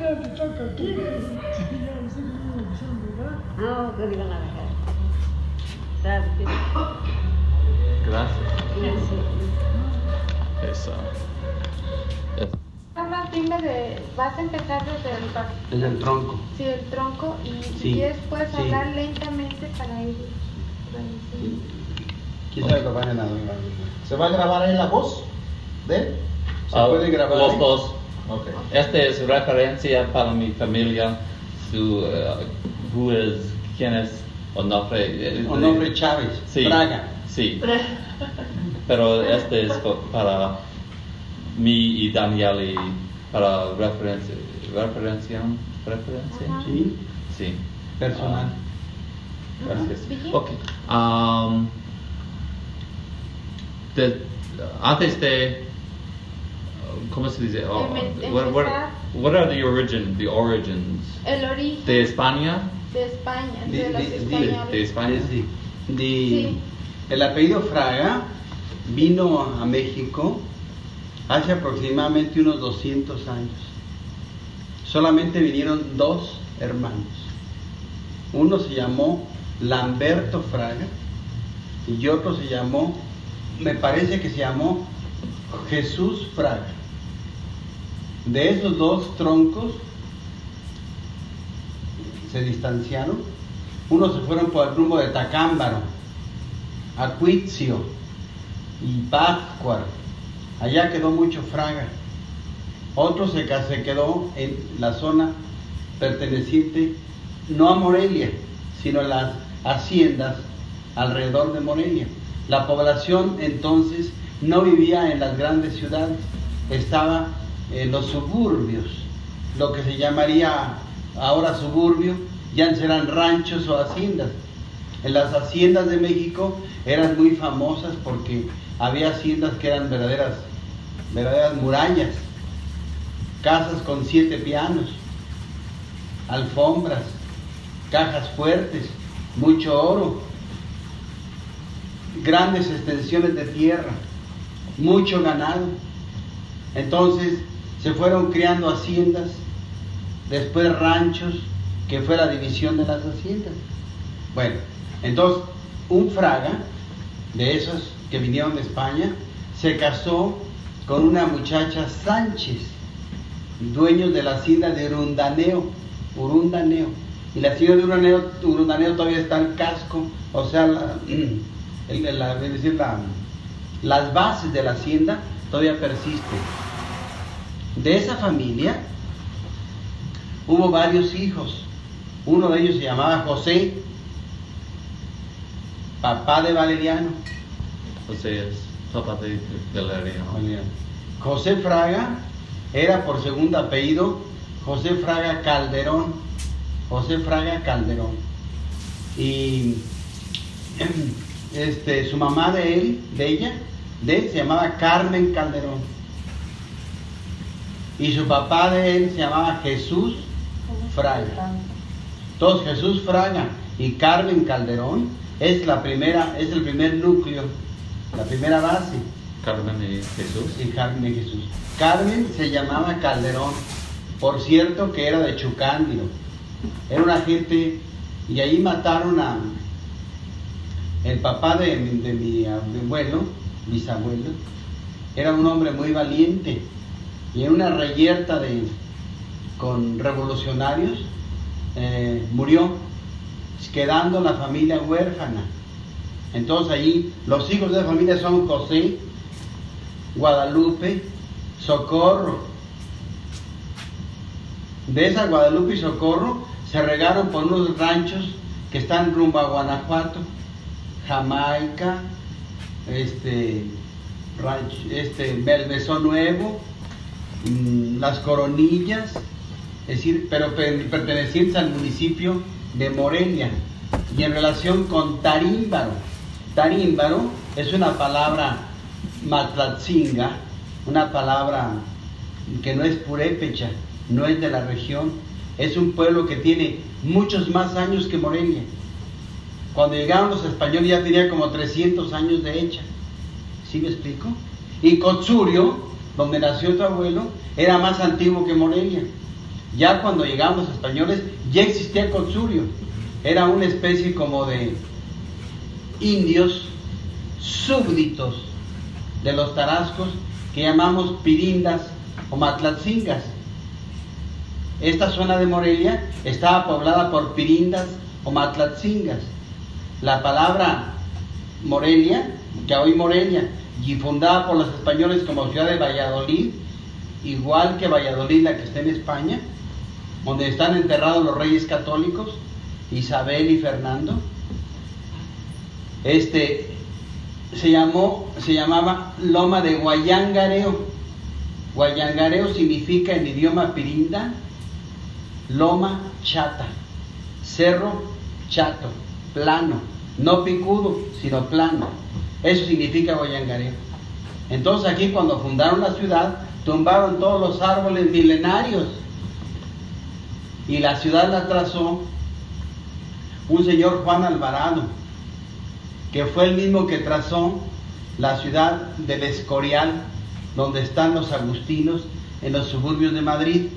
No, que digan la verdad. ¿Sabes? Gracias. Eso. Hablas, dime vas a empezar desde el tronco. Sí, el tronco, y Sí, si quieres puedes sí. hablar lentamente para ir. Sí. ¿Quién sabe lo van a grabar? ¿Se va a grabar ahí la voz de él? ¿Se puede grabar Los ahí? dos. Okay. Esta es referencia para mi familia. ¿Quién es? Onofre Chávez, Sí. Fraga. Sí. Pero este es para mí y Daniel y para referencia. Ajá. Sí, Sí. personal. Gracias. Vicky. Okay. Antes de ¿cómo se dice? What are the origins? El origen De España. de España, De- de los de- españoles. De España. Sí. El apellido Fraga vino a México hace aproximadamente unos 200 años. Solamente vinieron 2 hermanos. Uno se llamó Lamberto Fraga y otro se llamó, me parece que se llamó Jesús Fraga. De esos 2 troncos se distanciaron. Unos se fueron por el rumbo de Tacámbaro, Acuitzio y Pátzcuaro. Allá quedó mucho Fraga. Otro se quedó en la zona perteneciente no a Morelia, sino a las haciendas alrededor de Morelia. La población entonces no vivía en las grandes ciudades, estaba en los suburbios, lo que se llamaría ahora suburbio, ya serán ranchos o haciendas. En las haciendas de México eran muy famosas porque había haciendas que eran verdaderas murallas, casas con 7 pianos, alfombras, cajas fuertes, mucho oro, grandes extensiones de tierra, mucho ganado. Entonces se fueron creando haciendas, después ranchos, que fue la división de las haciendas. Bueno, entonces un Fraga, de esos que vinieron de España, se casó con una muchacha Sánchez, dueños de la hacienda de Urundaneo. Y la hacienda de Urundaneo todavía está el casco, o sea, las bases de la hacienda todavía persisten. De esa familia hubo varios hijos. Uno de ellos se llamaba José, papá de Valeriano. José es papá de Valeriano. José Fraga era por segundo apellido José Fraga Calderón. José Fraga Calderón. Y su mamá de él se llamaba Carmen Calderón. Y su papá de él se llamaba Jesús Fraga. Entonces Jesús Fraga y Carmen Calderón es el primer núcleo, la primera base. Carmen y Jesús. Sí, Carmen y Jesús. Carmen se llamaba Calderón, por cierto que era de Chucándido. Era una gente, y ahí mataron a el papá de mi abuelo, bisabuelo. Era un hombre muy valiente, y en una reyerta con revolucionarios murió, quedando la familia huérfana. Entonces ahí los hijos de la familia son José, Guadalupe, Socorro. De esa Guadalupe y Socorro se regaron por unos ranchos que están rumbo a Guanajuato, Jamaica, Belmesón Nuevo, Las Coronillas, es decir, pero pertenecientes al municipio de Morelia. Y en relación con Tarímbaro, Tarímbaro es una palabra matlatzinga, una palabra que no es purépecha, no es de la región, es un pueblo que tiene muchos más años que Morelia. Cuando llegaron los españoles ya tenía como 300 años de hecha. ¿Sí me explico? Y Cotzurio, donde nació tu abuelo, era más antiguo que Morelia. Ya cuando llegaban los españoles, ya existía Consurio. Era una especie como de indios súbditos de los tarascos que llamamos pirindas o matlatzingas. Esta zona de Morelia estaba poblada por pirindas o matlatzingas. La palabra Morelia, que hoy Morelia, y fundada por los españoles como ciudad de Valladolid, igual que Valladolid, la que está en España, donde están enterrados los reyes católicos, Isabel y Fernando. Se llamaba Loma de Guayangareo. Guayangareo significa en idioma pirinda loma chata, cerro chato, plano, no picudo, sino plano. Eso significa Guayangareo. Entonces aquí cuando fundaron la ciudad, tumbaron todos los árboles milenarios y la ciudad la trazó un señor Juan Alvarado, que fue el mismo que trazó la ciudad del Escorial, donde están los agustinos en los suburbios de Madrid.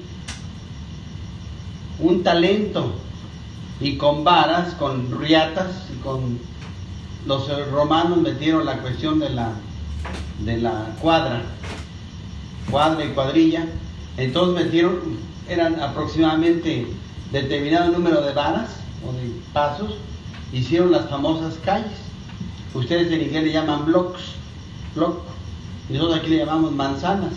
Un talento, y con varas, con riatas, y con los romanos metieron la cuestión de la cuadra y cuadrilla. Entonces metieron, eran aproximadamente determinado número de varas o de pasos, hicieron las famosas calles. Ustedes en inglés le llaman block, y nosotros aquí le llamamos manzanas.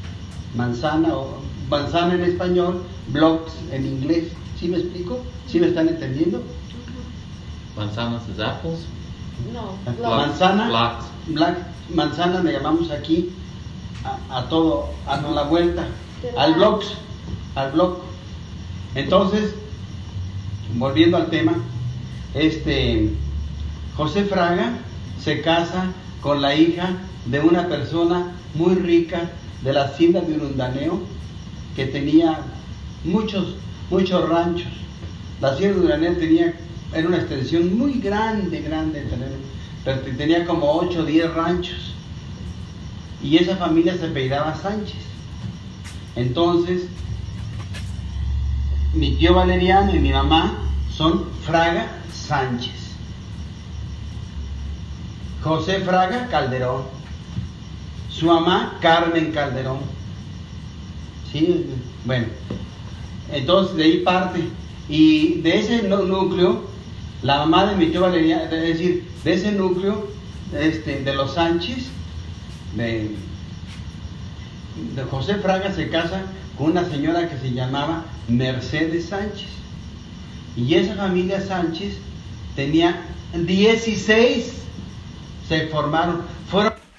Manzana en español, blocks en inglés. ¿Sí me explico? ¿Sí me están entendiendo? Manzanas es apples. No, Manzana, manzana le llamamos aquí a todo, a la vuelta, al block. Entonces, volviendo al tema, José Fraga se casa con la hija de una persona muy rica de la hacienda de Urundaneo, que tenía muchos ranchos. La hacienda de Urundaneo era una extensión muy grande, pero tenía como 8 o 10 ranchos, y esa familia se apellidaba Sánchez. Entonces mi tío Valeriano y mi mamá son Fraga Sánchez. José Fraga Calderón, su mamá Carmen Calderón. ¿Sí? Bueno, entonces de ahí parte, y de ese núcleo, la mamá de mi tío Valeriano, es decir, de ese núcleo de los Sánchez, de José Fraga se casa con una señora que se llamaba Mercedes Sánchez, y esa familia Sánchez tenía 16, se formaron, fueron